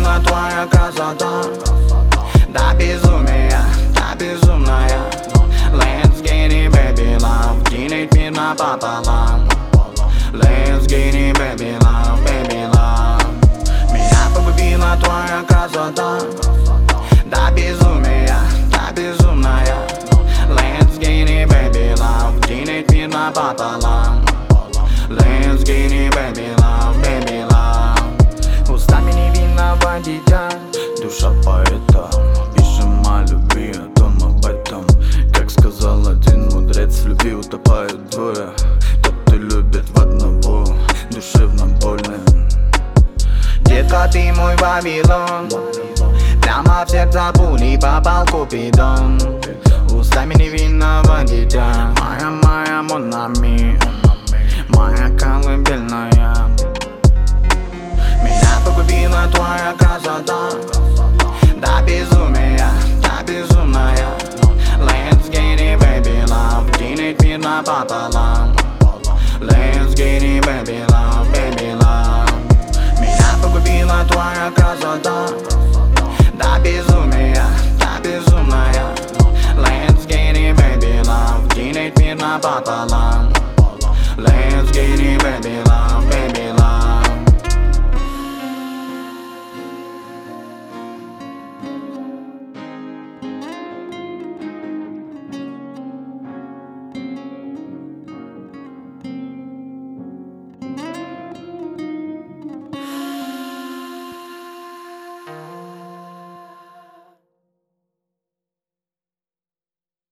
погубила твоя красота. Да безумия, да безумная. Let's get it, baby love. Кинуть мир напополам. Let's get it, baby love, baby love. Меня погубила твоя красота. Да безумия, да безумная. Let's get it, baby love. Кинуть мир напополам. Let's get it, baby love, baby love. Устами невинного дитя, душа поэта. Пишем о любви, о том об этом. Как сказал один мудрец, в любви утопают двое. Тот, кто любит в одного, душевно больно. Детка, ты мой Вавилон. Прямо в сердце пули попал Купидон. Устами невинного дитя. Моя Монами, моя колыбельная. Меня погубила твоя красота. Да безумия, да безумная. Let's get it, baby love. Кинуть мир напополам. Let's get it, baby love, baby love. Меня погубила твоя красота. Да безумия, да безумная. Let's get it, baby love. Кинуть мир напополам.